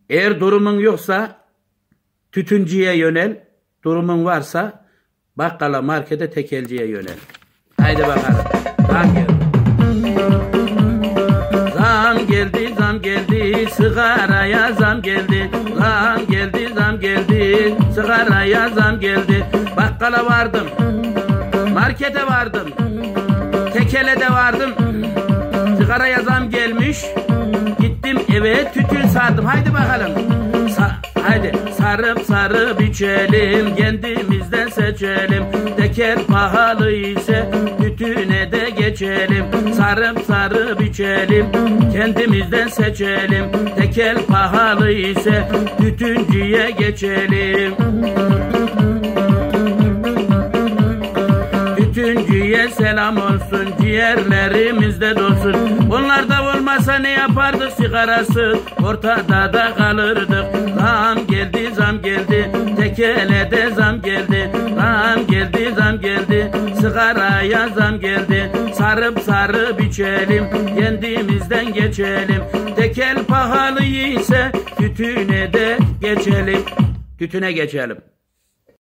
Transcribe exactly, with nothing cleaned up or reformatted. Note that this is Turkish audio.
Eğer durumun yoksa tütüncüye yönel. Durumun varsa bakkala, markete, tekelciye yönel. Haydi bakalım. Zam geldi. Zam geldi, zam geldi, sigaraya zam geldi. Zam geldi, zam geldi, sigaraya zam geldi. Bakkala vardım, markete vardım, tekele de vardım. Sigaraya zam gelmiş. Gittim eve tütün sardım. Haydi bakalım. Sa haydi sarıp sarıp içelim, kendimizden seçelim. Teker pahalı ise tütüne de geçelim. Sarıp sarıp içelim, kendimizden seçelim. Tekel pahalı ise tütüncüye geçelim. Tütüncüye selam olsun, ciğerlerimizde dolsun. Onlar da olmasa ne yapardık sigarası, ortada da kalırdık. Zam geldi, zam geldi, tekele de zam geldi. Zam geldi, zam geldi, sigaraya zam geldi. Sarıp sarıp içelim, kendimizden geçelim. Tekel pahalı ise tütüne de geçelim. Tütüne geçelim.